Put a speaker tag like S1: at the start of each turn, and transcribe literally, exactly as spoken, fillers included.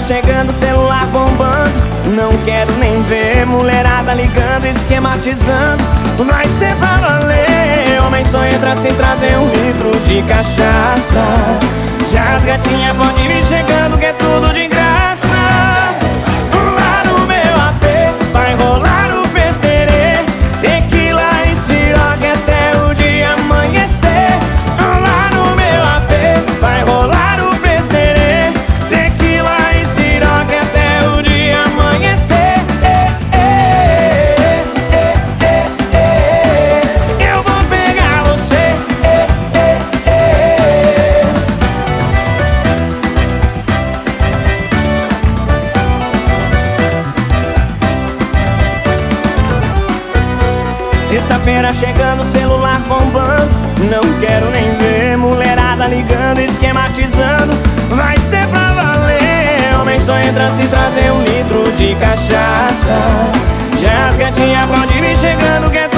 S1: chegando, celular bombando. Não quero nem ver mulherada ligando, esquematizando. Vai ser pra valer. Homem só entra sem trazer um litro de cachaça. Já as gatinhas podem vir chegando, que é tudo de graça. Lá no meu A P vai rolar o festerê, tequila e siroque até o dia amanhecer. Lá no meu A P vai rolar o festerê, tequila e siroque até o dia amanhecer. Eu vou pegar você. Sexta-feira chegando, celular bombando. Não quero nem ver mulherada ligando, esquematizando. Vai ser pra valer. Homem só entra se trazer um litro de cachaça. Já as gatinhas podem vir chegando, que é